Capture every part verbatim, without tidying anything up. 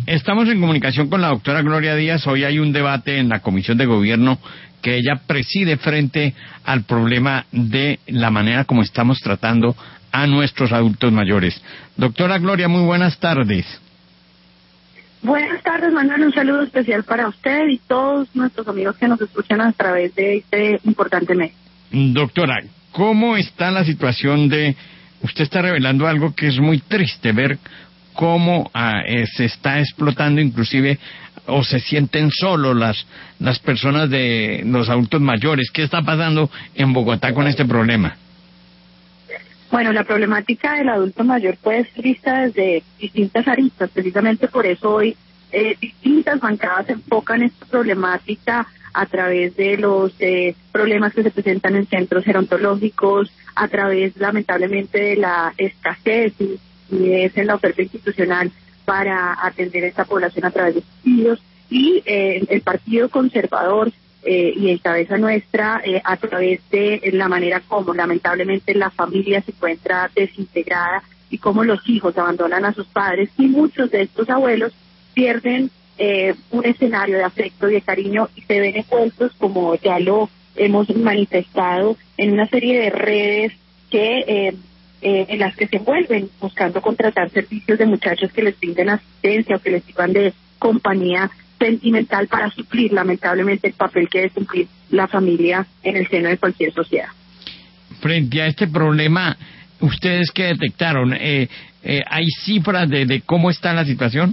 Estamos en comunicación con la doctora Gloria Díaz. Hoy hay un debate en la Comisión de Gobierno que ella preside frente al problema de la manera como estamos tratando a nuestros adultos mayores. Doctora Gloria, muy buenas tardes. Buenas tardes, Manuel. Un saludo especial para usted y todos nuestros amigos que nos escuchan a través de este importante medio. Doctora, ¿cómo está la situación de... Usted está revelando algo que es muy triste, ver cómo ah, eh, se está explotando inclusive o se sienten solos las las personas de los adultos mayores. ¿Qué está pasando en Bogotá con este problema? Bueno, la problemática del adulto mayor puede ser vista desde distintas aristas. Precisamente por eso hoy eh, distintas bancadas se enfocan en esta problemática a través de los eh, problemas que se presentan en centros gerontológicos, a través lamentablemente de la escasez y es en la oferta institucional para atender a esta población a través de subsidios, y eh, el Partido Conservador eh, y en cabeza nuestra eh, a través de la manera como lamentablemente la familia se encuentra desintegrada y cómo los hijos abandonan a sus padres, y muchos de estos abuelos pierden eh, un escenario de afecto y de cariño y se ven envueltos, como ya lo hemos manifestado, en una serie de redes que eh, Eh, en las que se envuelven buscando contratar servicios de muchachos que les brinden asistencia o que les sirvan de compañía sentimental para suplir lamentablemente el papel que debe cumplir la familia en el seno de cualquier sociedad. Frente a este problema, ¿ustedes qué detectaron? Eh, eh, ¿Hay cifras de, de cómo está la situación?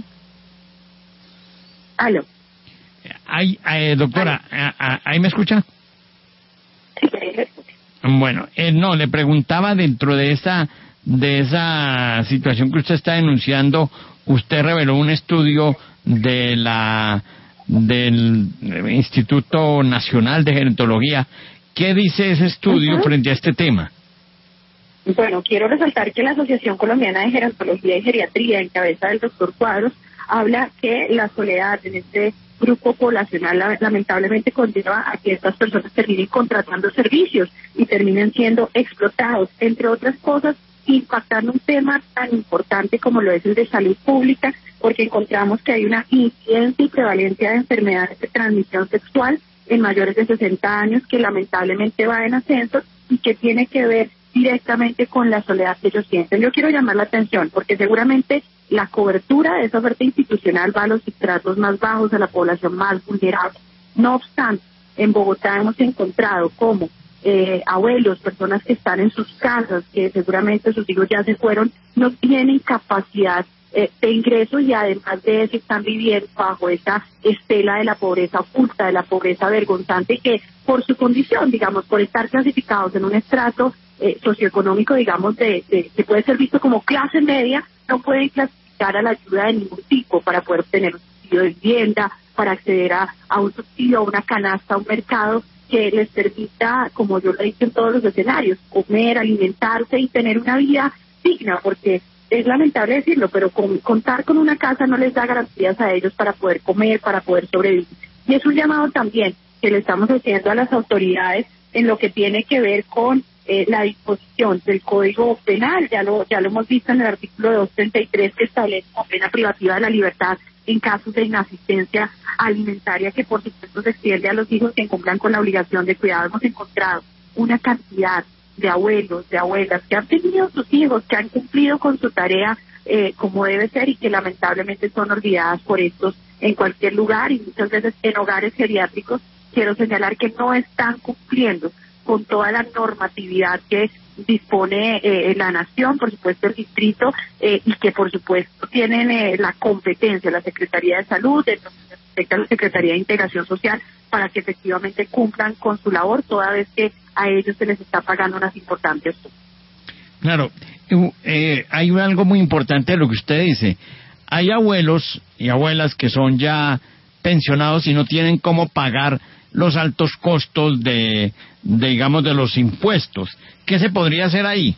Aló. ¿Hay, eh, doctora, ¿Aló? ¿Ahí me escucha? Sí, ahí me escucha. Bueno, eh, no, le preguntaba dentro de esa de esa situación que usted está denunciando, usted reveló un estudio de la del Instituto Nacional de Gerontología. ¿Qué dice ese estudio uh-huh. frente a este tema? Bueno, quiero resaltar que la Asociación Colombiana de Gerontología y Geriatría, en cabeza del doctor Cuadros, habla que la soledad en este grupo poblacional lamentablemente conlleva a que estas personas terminen contratando servicios y terminen siendo explotados, entre otras cosas, impactando un tema tan importante como lo es el de salud pública, porque encontramos que hay una incidencia y prevalencia de enfermedades de transmisión sexual en mayores de sesenta años que lamentablemente va en ascenso y que tiene que ver directamente con la soledad que ellos sienten. Yo quiero llamar la atención porque seguramente la cobertura de esa oferta institucional va a los estratos más bajos, a la población más vulnerable. No obstante, en Bogotá hemos encontrado como eh, abuelos, personas que están en sus casas, que seguramente sus hijos ya se fueron, no tienen capacidad eh, de ingreso y además de eso están viviendo bajo esa estela de la pobreza oculta, de la pobreza vergonzante, que por su condición, digamos, por estar clasificados en un estrato eh, socioeconómico, digamos, de, de que puede ser visto como clase media, no pueden clasificar a la ayuda de ningún tipo para poder obtener un subsidio de vivienda, para acceder a, a un subsidio, a una canasta, a un mercado que les permita, como yo lo he dicho en todos los escenarios, comer, alimentarse y tener una vida digna, porque es lamentable decirlo, pero con, contar con una casa no les da garantías a ellos para poder comer, para poder sobrevivir. Y es un llamado también que le estamos haciendo a las autoridades en lo que tiene que ver con Eh, la disposición del Código Penal, ya lo ya lo hemos visto en el artículo doscientos treinta y tres, que establece la pena privativa de la libertad en casos de inasistencia alimentaria, que por supuesto se extiende a los hijos que incumplan con la obligación de cuidado. Hemos encontrado una cantidad de abuelos, de abuelas que han tenido sus hijos, que han cumplido con su tarea eh, como debe ser y que lamentablemente son olvidadas por estos en cualquier lugar y muchas veces en hogares geriátricos. Quiero señalar que no están cumpliendo con toda la normatividad que dispone eh, la nación, por supuesto el distrito, eh, y que por supuesto tienen eh, la competencia, la Secretaría de Salud, de la Secretaría de Integración Social, para que efectivamente cumplan con su labor, toda vez que a ellos se les está pagando unas importantes sumas. Claro, eh, hay algo muy importante de lo que usted dice. Hay abuelos y abuelas que son ya pensionados y no tienen cómo pagar los altos costos de, de, digamos, de los impuestos. ¿Qué se podría hacer ahí?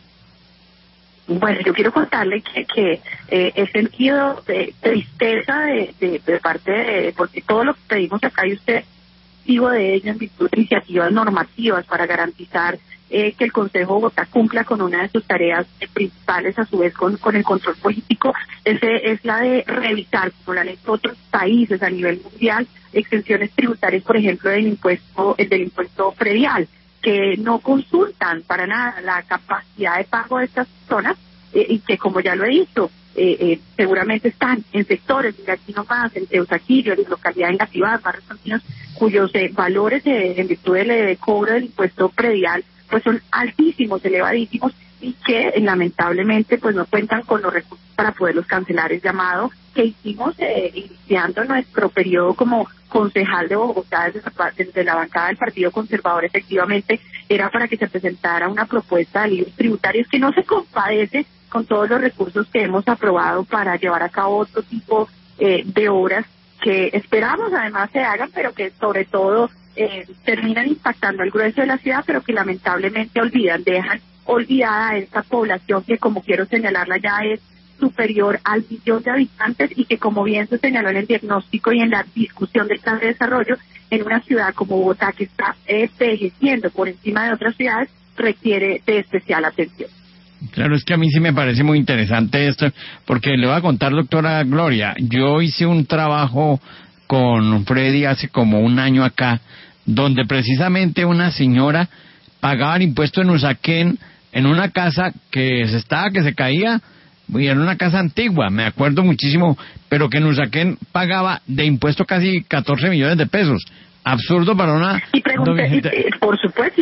Bueno, yo quiero contarle que, que eh, he sentido de tristeza de, de, de parte de, porque todo lo que pedimos acá y usted, digo de ello en virtud de iniciativas normativas para garantizar eh, que el Consejo de Bogotá cumpla con una de sus tareas eh, principales, a su vez con, con el control político, ese es la de revisar, como la han hecho otros países a nivel mundial, exenciones tributarias, por ejemplo, del impuesto, el del impuesto predial, que no consultan para nada la capacidad de pago de estas personas eh, y que, como ya lo he dicho, eh, eh, seguramente están en sectores, de aquí nomás, en Teusaquillo, en localidades nativas, barrios campesinos, cuyos eh, valores eh, en virtud del eh, cobro del impuesto predial pues son altísimos, elevadísimos, y que eh, lamentablemente pues no cuentan con los recursos para poderlos cancelar. El llamado que hicimos eh, iniciando nuestro periodo como concejal de Bogotá desde, desde la bancada del Partido Conservador, efectivamente era para que se presentara una propuesta de libros tributarios que no se compadece con todos los recursos que hemos aprobado para llevar a cabo otro tipo eh, de obras que esperamos además se hagan, pero que sobre todo eh, terminan impactando al grueso de la ciudad, pero que lamentablemente olvidan, dejan olvidada a esta población que, como quiero señalarla, ya es superior al millón de habitantes y que, como bien se señaló en el diagnóstico y en la discusión del plan de desarrollo, en una ciudad como Bogotá, que está envejeciendo por encima de otras ciudades, requiere de especial atención. Claro, es que a mí sí me parece muy interesante esto, porque le voy a contar, doctora Gloria, yo hice un trabajo con Freddy hace como un año acá, donde precisamente una señora pagaba el impuesto en Usaquén en una casa que se estaba, que se caía, y era una casa antigua, me acuerdo muchísimo, pero que en Usaquén pagaba de impuesto casi catorce millones de pesos. Absurdo para una... Y pregunté, y, por supuesto,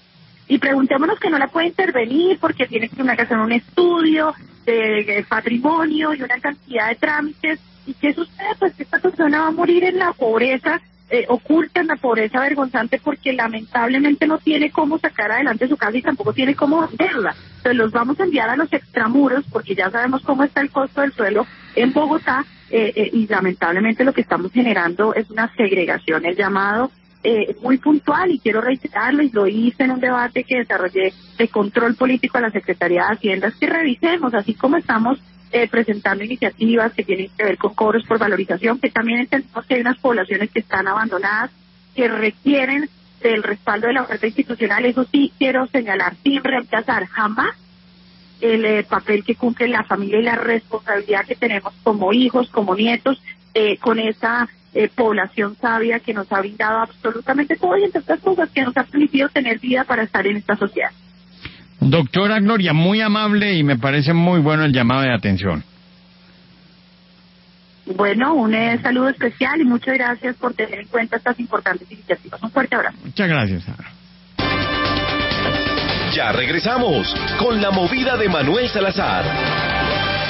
y preguntémonos que no la puede intervenir porque tiene que hacer un estudio de, de patrimonio y una cantidad de trámites. ¿Y qué sucede? Pues que esta persona va a morir en la pobreza, eh, oculta en la pobreza vergonzante, porque lamentablemente no tiene cómo sacar adelante su casa y tampoco tiene cómo venderla. Entonces los vamos a enviar a los extramuros porque ya sabemos cómo está el costo del suelo en Bogotá eh, eh, y lamentablemente lo que estamos generando es una segregación. El llamado Eh, muy puntual, y quiero reiterarlo, y lo hice en un debate que desarrollé de control político a la Secretaría de Hacienda, es que revisemos, así como estamos eh, presentando iniciativas que tienen que ver con cobros por valorización, que también entendemos que hay unas poblaciones que están abandonadas, que requieren del respaldo de la oferta institucional. Eso sí quiero señalar, sin reemplazar jamás el eh, papel que cumple la familia y la responsabilidad que tenemos como hijos, como nietos, eh, con esa eh, población sabia que nos ha brindado absolutamente todo y entre otras cosas que nos ha permitido tener vida para estar en esta sociedad. Doctora Gloria, muy amable y me parece muy bueno el llamado de atención. Bueno, un eh, saludo especial y muchas gracias por tener en cuenta estas importantes iniciativas. Un fuerte abrazo. Muchas gracias, Sara. Ya regresamos con la movida de Manuel Salazar.